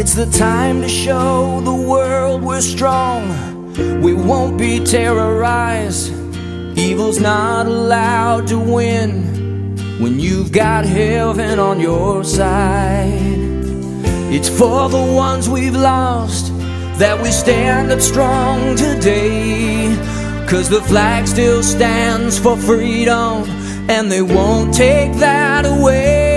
It's the time to show the world we're strong. We won't be terrorized. Evil's not allowed to win when you've got heaven on your side. It's for the ones we've lost that we stand up strong today, 'cause the flag still stands for freedom, and they won't take that away.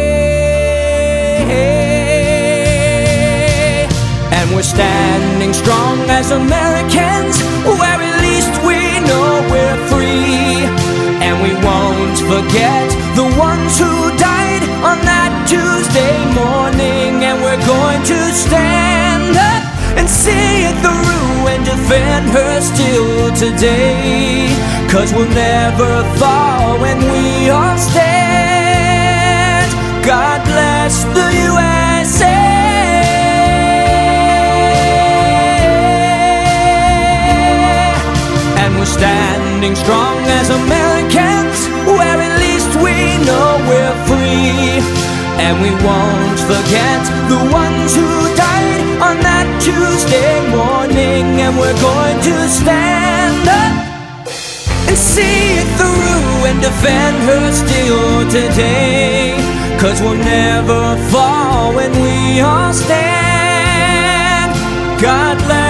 And we're standing strong as Americans, where at least we know we're free. And we won't forget the ones who died on that Tuesday morning. And we're going to stand up and see it through and defend her still today, 'cause we'll never fall when we all stand. God bless the USA. And we're standing strong as Americans, where at least we know we're free. And we won't forget the ones who died on that Tuesday morning. And we're going to stand up and see it through and defend her still today, 'cause we'll never fall when we all stand. God bless